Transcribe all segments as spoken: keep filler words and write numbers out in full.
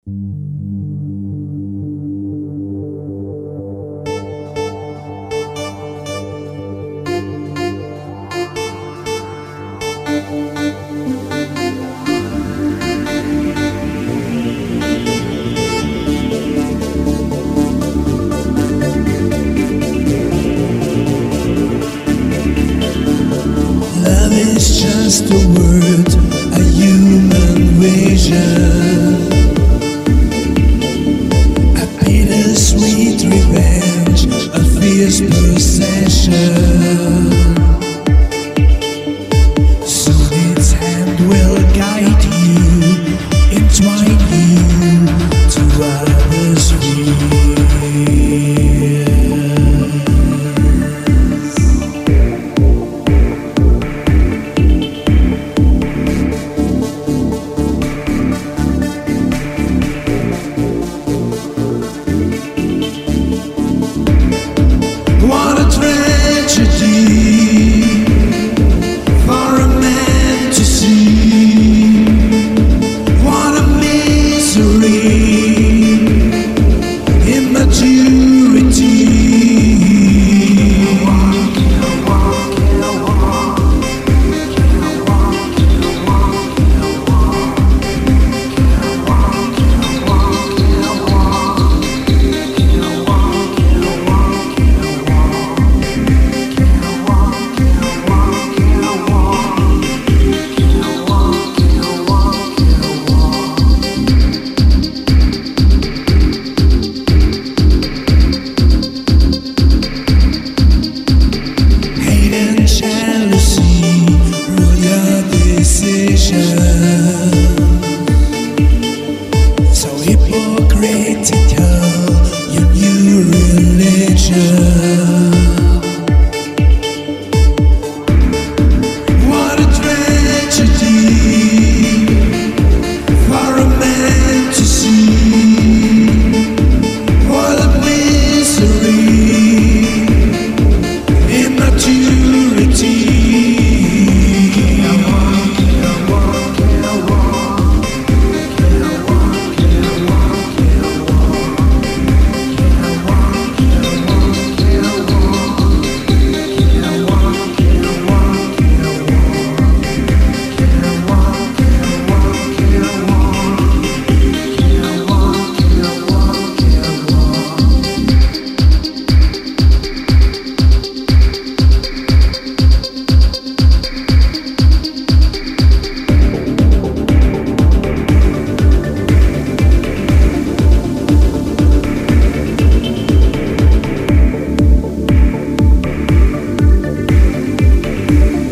Love is just a word, a human vision, a bittersweet revenge, a fierce possession. Soon its hand will guide you, entwine you to others' fears. What a tragedy for a man to see. What a misery, immaturity. Jealousy, rule your decision. So hypocritical, your new religion. What a tragedy for a man to see. What a misery, immaturity.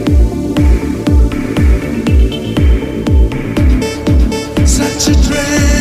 Such a dream.